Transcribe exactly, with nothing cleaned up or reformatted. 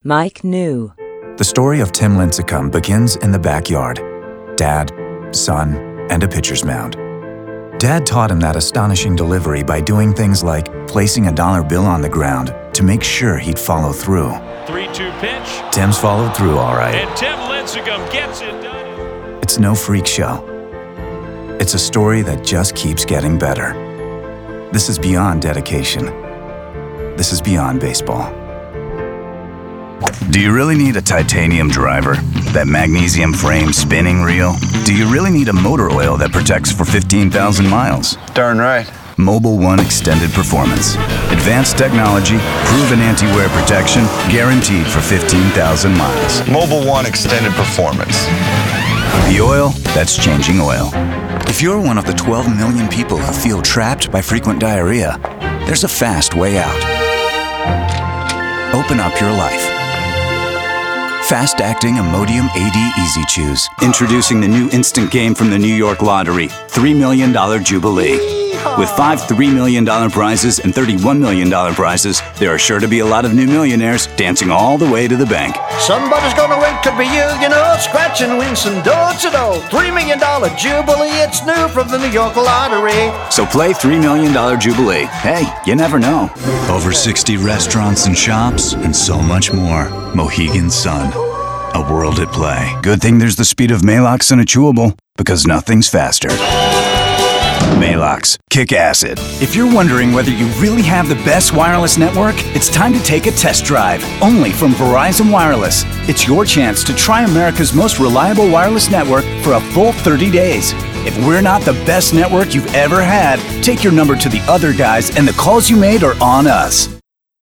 Mike knew. The story of Tim Lincecum begins in the backyard. Dad, son, and a pitcher's mound. Dad taught him that astonishing delivery by doing things like placing a dollar bill on the ground to make sure he'd follow through. three two pitch. Tim's followed through all right. And Tim Lincecum gets it done. It's no freak show. It's a story that just keeps getting better. This is beyond dedication. This is beyond baseball. Do you really need a titanium driver? That magnesium frame spinning reel? Do you really need a motor oil that protects for fifteen thousand miles? Darn right. Mobil one Extended Performance. Advanced technology, proven anti-wear protection, guaranteed for fifteen thousand miles. Mobil one Extended Performance. The oil that's changing oil. If you're one of the twelve million people who feel trapped by frequent diarrhea, there's a fast way out. Open up your life. Fast-acting Imodium A D Easy Chews. Introducing the new instant game from the New York Lottery, three million dollars Jubilee. With five three million dollars prizes and thirty-one million dollars prizes, there are sure to be a lot of new millionaires dancing all the way to the bank. Somebody's gonna win, could be you, you know. Scratch and win some do-to-do. three million dollars Jubilee, it's new from the New York Lottery. So play three million dollars Jubilee. Hey, you never know. Over sixty restaurants and shops, and so much more. Mohegan Sun. A world at play. Good thing there's the speed of Maalox in a chewable, because nothing's faster. Maalox, kick acid. If you're wondering whether you really have the best wireless network, it's time to take a test drive, only from Verizon Wireless. It's your chance to try America's most reliable wireless network for a full thirty days. If we're not the best network you've ever had, take your number to the other guys and the calls you made are on us.